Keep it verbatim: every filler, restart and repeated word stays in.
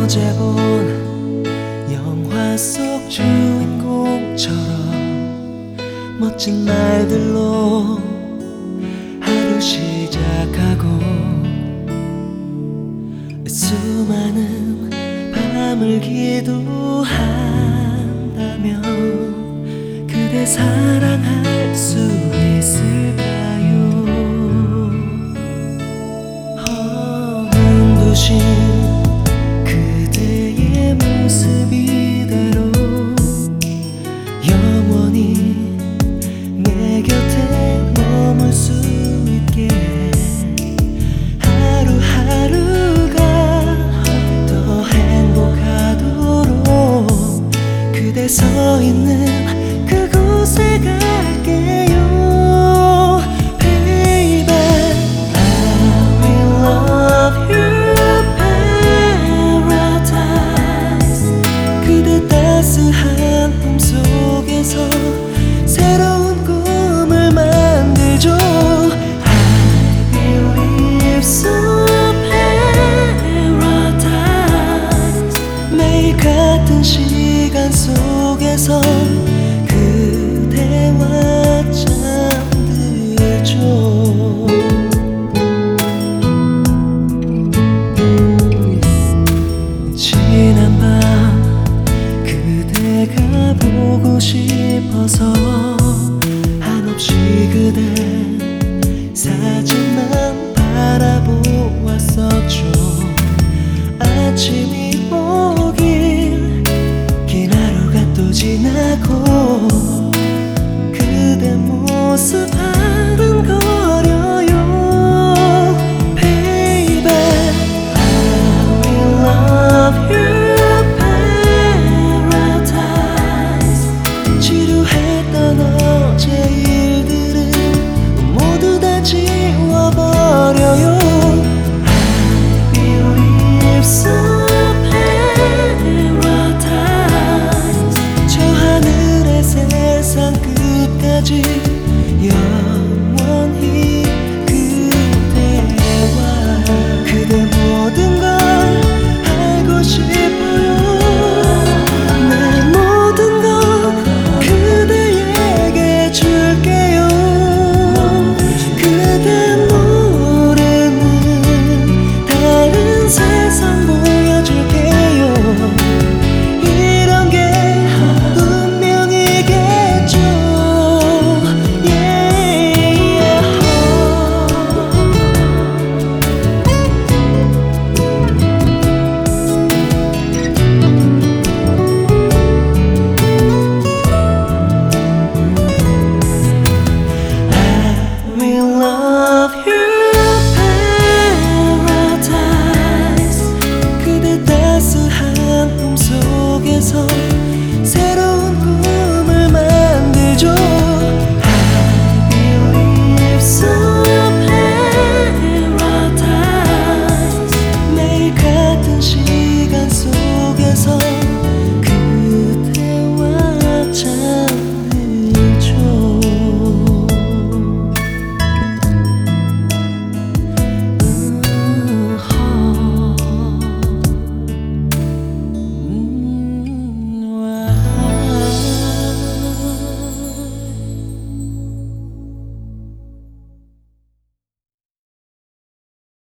어제 본 영화 속 주인공처럼 멋진 말들로 하루 시작하고 수많은 밤을 기도한다면 그대 사랑할 수 있을까요? 어, 눈부신 그대의 모습 이대로 영원히 내 곁에 머물 수 있게 하루하루가 더 행복하도록 그대 서 있는 그곳에 갈게요. Baby, I will love you paradise. 그대 따스한 품속에서